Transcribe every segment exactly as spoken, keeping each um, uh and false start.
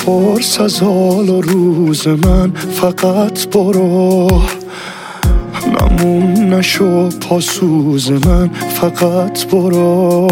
بپرس از حال و روز من، فقط برو. نمون نشو پاسوز من، فقط برو.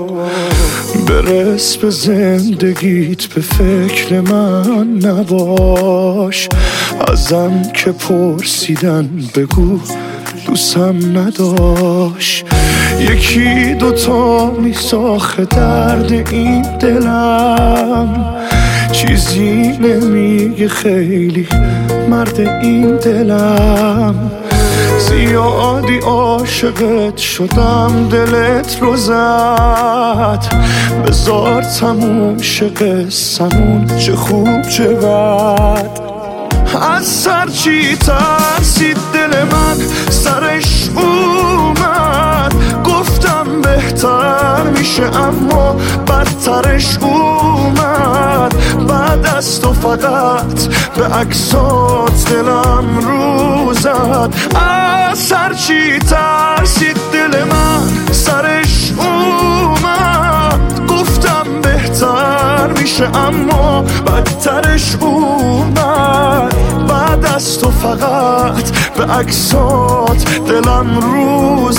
برس به زندگیت، به فکر من نباش. ازم که پرسیدن بگو دوستم نداشت. یکی دوتا میساخه درد این دلم، چیزی نمیگه خیلی مرد این دلم. زیادی عاشقت شدم دلت رو زد، بذار تموم شه قصمون، چه خوب چه بد. از سر چی ترسید دل من، سرش اومد. گفتم بهتر میشه اما بدترش اومد. بعد از تو فقط به عکسات دلم رو زد. از سر چی ترسید دل من، سرش اومد. گفتم بهتر میشه اما بدترش اومد. بعد از تو فقط به عکسات دلم رو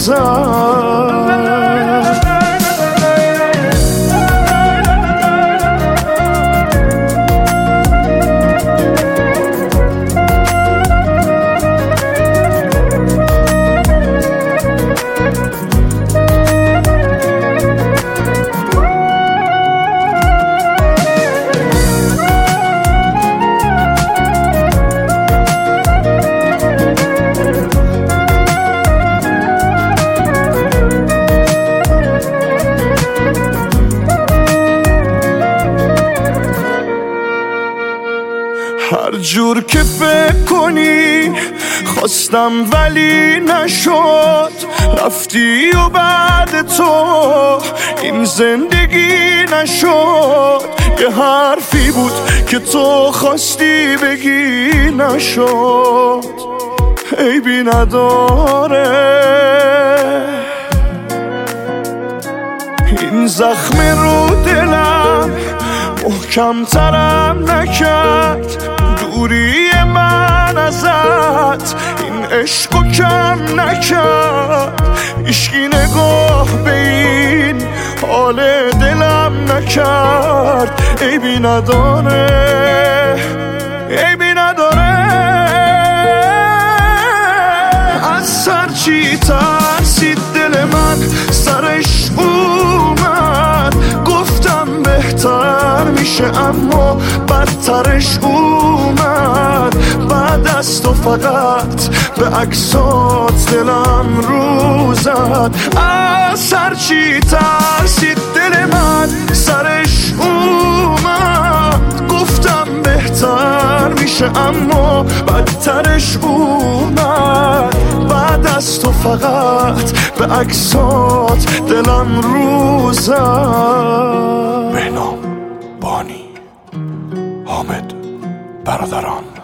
زد. هر جور که فکر کنی خواستم ولی نشد. رفتی و بعد تو این زندگی نشد. یه حرفی بود که تو خواستی بگی نشد. عیبی نداره این زخم رو دلم محکم ترم نکرد. دوری من ازت این عشقو کم نکرد. عشقی نگاه به این حال دلم نکرد. عیبی نداره، عیبی نداره. از سر چی ترسید دل من، سرش اومد. گفتم بهتر میشه اما بدترش اومد. بعد از تو فقط به عکسات دلم رو زد. از سر چی ترسید دل من، سرش اومد. گفتم بهتر میشه اما بدترش اومد. بعد از تو فقط به عکسات دلم رو زد. بهنام، بانی، حامد، برادران.